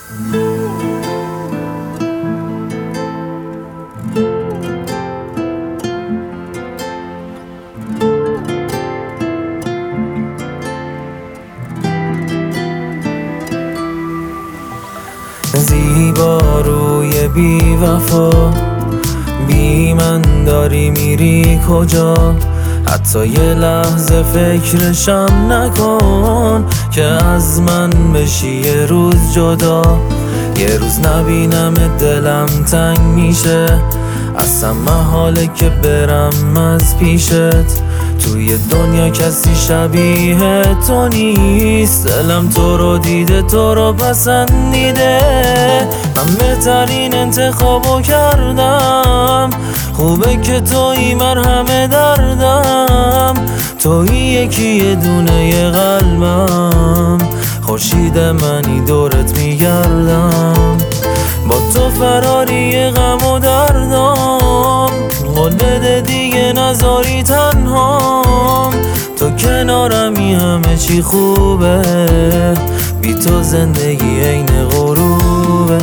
زیبا روی بی وفا، بی من داری میری کجا؟ حتی یه لحظه فکرشم نکن که از من بشی یه روز جدا. یه روز نبینم دلم تنگ میشه، اصلا محاله که برم از پیشت. توی دنیا کسی شبیه تو نیست، دلم تو رو دیده، تو رو پسندیده. من بهترین انتخابو کردم، خوبه که تویی مرهم دردم. تویی یکی یه دونه قلبم، خورشید منی دورت میگردم. با تو فراری غم و دردام، قول بده دیگه نذاری تنهام. تو کنارمی همه چی خوبه، بی تو زندگی عین غروبه.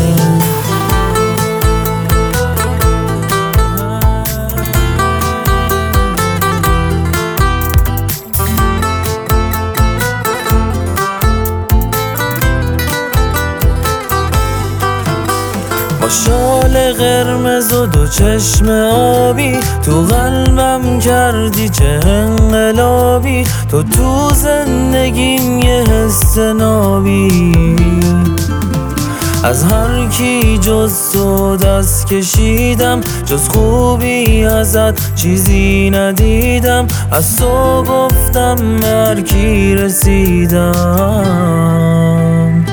با شال قرمز و دو چشم آبی، تو قلبم کردی چه انقلابی. تو زندگیم یه حس نابی، از هر کی جز تو دست کشیدم. جز خوبی ازت چیزی ندیدم، از تو گفتم به هر کی رسیدم.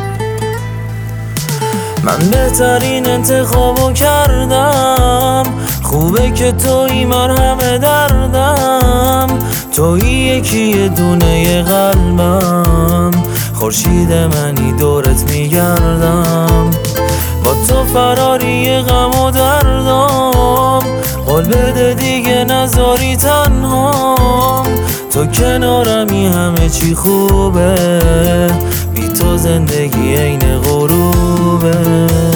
من بهترین انتخابو کردم، خوبه که تویی مرهم دردم. تویی یکی یه دونه قلبم، خورشید منی دورت میگردم. با تو فراری غم و دردام، قول بده دیگه نذاری تنهام. تو کنارمی همه چی خوبه، بی تو زندگی عین غروبه.